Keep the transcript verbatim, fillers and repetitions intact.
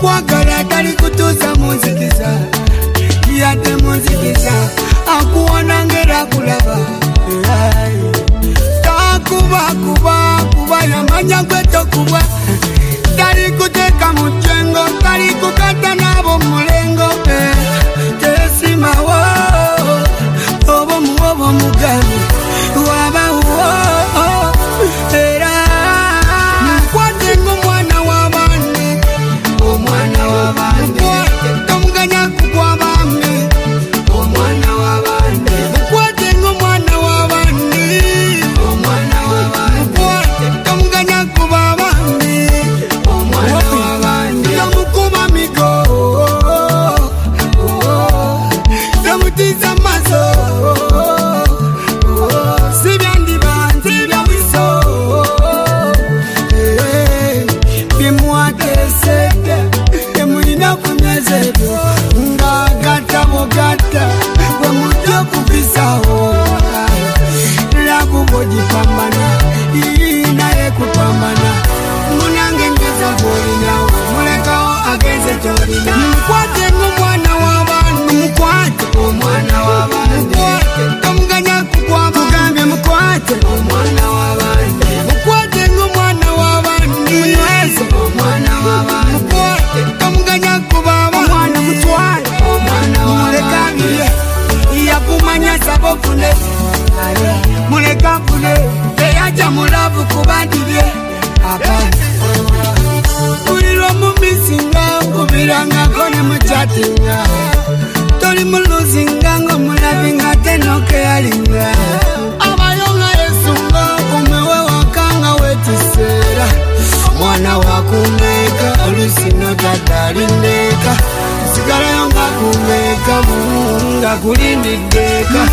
Kukwagala tali kutuza munzikiza yate munzikiza akuona ngera kulaba takuba kuba kuba yamanya kweto kuba tali kuteka mujengo tali kukata nabo mulengo tesima wo obo muobo mugabi waba wo era mkwate ngomwana wabandi omwana wabandi tomganya kwa bambi omwana wabandi mkwate ngomwana wabandi omwana wabandi tomganya kwa bambi omwana wabandi yamukuba migo yamutiza mazo sibyandi banzi byawiso bimwate sete emulina kunyezebyo nga gata bogata bwemujo kubisawo lakubojipambana inaye kupambana munange ngeza bolinawo mulekawo ageze tolina mukwate ng'omwana w'abantu mukwate omwana w'abantu tomuganya kukwaba mugambye mukwate omwana w'abantu mukwate ng'omwana w'abantu munyweze omwana w'abantu mukwate tomuganya kubaba omwana mutwale omwana w'abantu yakumanya sabofune muleka fune teyaja mulavu kubandibye akani ulilo mumisinga kubirangako ne muchatinga toli muluzinga ngo mulabinga tenoke yalinga abayonga yesunga umewe wakanga wetisera mwana wakumeka olusino tatalineka sigala yonga kumeka munga kulindideka